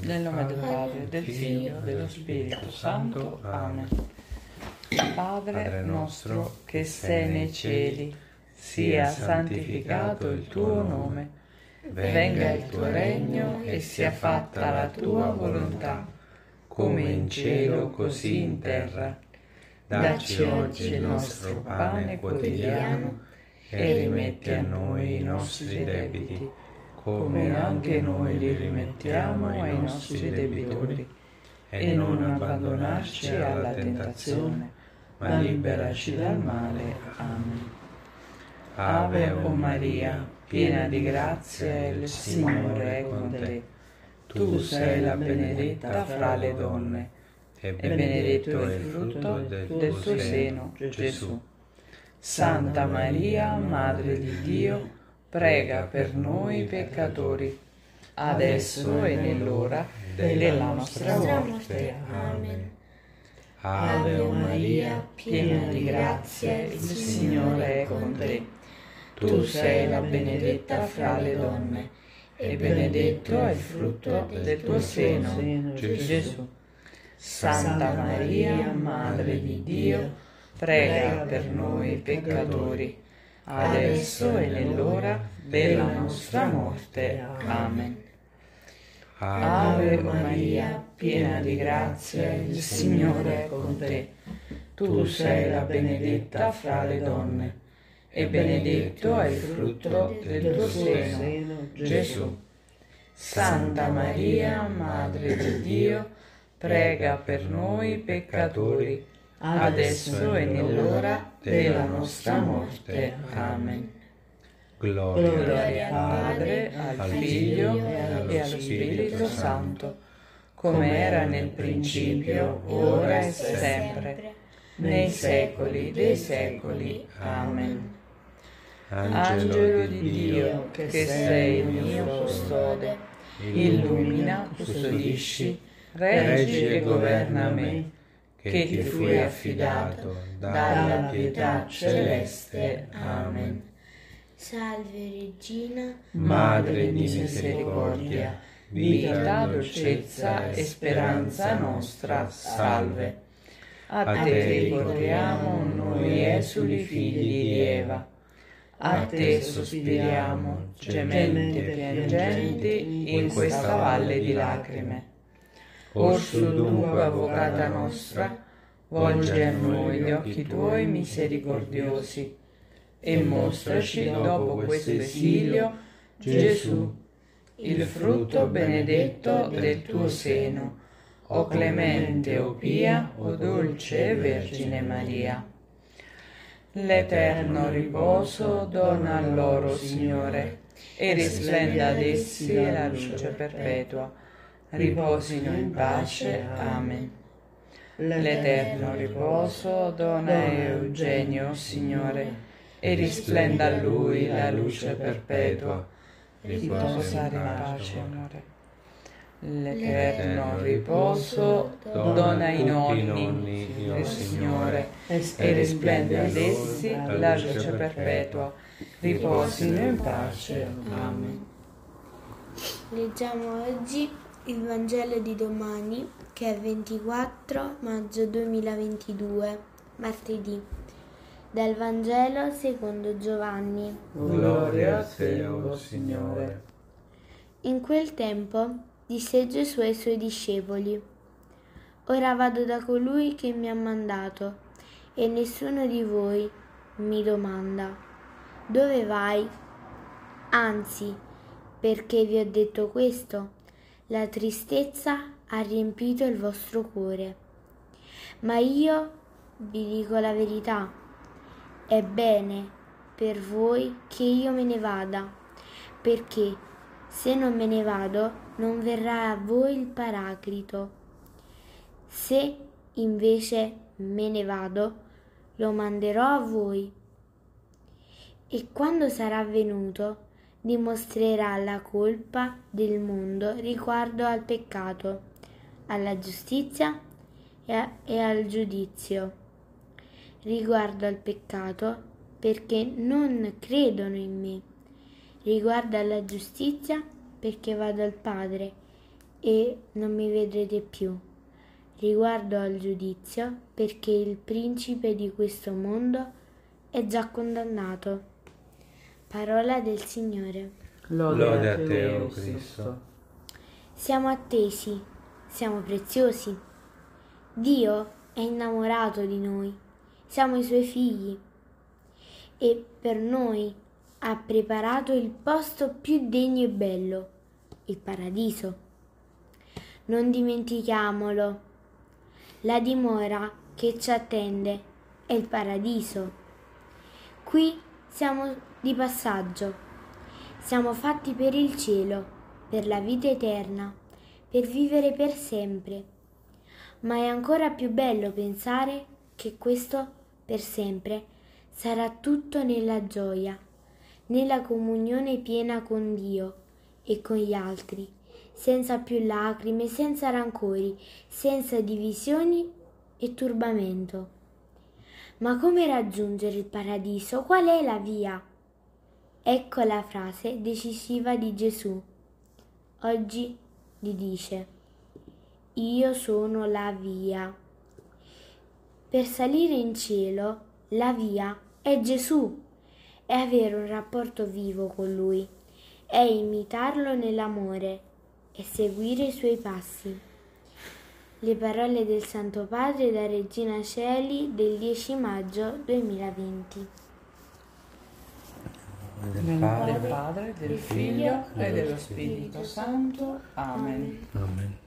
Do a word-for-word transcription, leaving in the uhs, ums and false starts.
Nel nome del Padre, del Figlio, dello Spirito Santo. Amen. Padre nostro che sei nei cieli, sia santificato il tuo nome, venga il tuo regno e sia fatta la tua volontà, come in cielo così in terra. Dacci oggi il nostro pane quotidiano e rimetti a noi i nostri debiti, come anche noi li rimettiamo ai nostri debitori, e non abbandonarci alla tentazione, ma liberaci dal male. Amen. Ave o Maria, piena di grazia, il Signore è con te. Tu sei la benedetta fra le donne, e benedetto è il frutto del tuo seno, Gesù. Santa Maria, Madre di Dio, prega per noi peccatori, adesso e nell'ora della nostra morte. Amen. Ave o Maria, piena di grazia, il Signore è con te. Tu sei la benedetta fra le donne, e benedetto è il frutto del tuo seno, Gesù. Santa Maria, Madre di Dio, prega per noi peccatori, adesso e nell'ora della nostra morte. Amen. Ave Maria, piena di grazia, il Signore è con te. Tu sei la benedetta fra le donne, e benedetto è il frutto del tuo seno, Gesù. Santa Maria, Madre di Dio, prega per noi peccatori, adesso e nell'ora della nostra morte. Amen. Gloria, Gloria al Padre, al Figlio e allo Spirito Santo, come era nel principio, ora e sempre, nei secoli dei secoli. Amen. Angelo di Dio, che sei il mio custode, illumina, custodisci, reggi e governa me, che ti fui affidato dalla pietà celeste. Amen. Salve Regina, Madre di misericordia, vita, dolcezza e speranza nostra, salve. A te ricorriamo noi esuli figli di Eva, a te sospiriamo, gementi e piangenti, in questa valle di lacrime. Orsu dunque, avvocata nostra, volgi a noi gli occhi tuoi misericordiosi, e mostraci dopo questo esilio Gesù, il frutto benedetto del tuo seno, o clemente, o pia, o dolce e Vergine Maria. L'eterno riposo dona a loro, Signore, e risplenda ad essi la luce perpetua. Riposino in pace. Amen. L'eterno riposo dona a Eugenio, Signore, e risplenda a lui la luce perpetua. Riposare in pace, amore. L'eterno riposo dona ai nonni, il Signore, e risplende ad essi la luce perpetua. Riposino in pace. Amen. leggiamo oggi il Vangelo di domani, che è ventiquattro maggio duemilaventidue, martedì. Dal Vangelo secondo Giovanni. Gloria a te, o Signore. In quel tempo disse Gesù ai suoi discepoli: Ora vado da colui che mi ha mandato, e nessuno di voi mi domanda: dove vai? Anzi, perché vi ho detto questo, la tristezza ha riempito il vostro cuore. Ma io vi dico la verità: è bene per voi che io me ne vada, perché se non me ne vado non verrà a voi il Paraclito. Se invece me ne vado, lo manderò a voi. E quando sarà venuto, dimostrerà la colpa del mondo riguardo al peccato, alla giustizia e, a, e al giudizio. Riguardo al peccato, perché non credono in me. Riguardo alla giustizia, perché vado al Padre e non mi vedrete più. Riguardo al giudizio, perché il principe di questo mondo è già condannato. Parola del Signore. Lode a te, o Cristo. Siamo attesi, siamo preziosi. Dio è innamorato di noi, siamo i suoi figli e per noi ha preparato il posto più degno e bello, il paradiso. Non dimentichiamolo, la dimora che ci attende è il paradiso. Qui siamo di passaggio, siamo fatti per il cielo, per la vita eterna, per vivere per sempre. Ma è ancora più bello pensare che questo per sempre sarà tutto nella gioia, nella comunione piena con Dio e con gli altri, senza più lacrime, senza rancori, senza divisioni e turbamento. Ma come raggiungere il paradiso? Qual è la via? Ecco la frase decisiva di Gesù. Oggi gli dice: io sono la via. Per salire in cielo, la via è Gesù, è avere un rapporto vivo con Lui, è imitarlo nell'amore e seguire i Suoi passi. Le parole del Santo Padre da Regina Coeli del dieci maggio duemilaventi. Nel nome del Padre, del Figlio e dello Spirito Santo. Amen. Amen.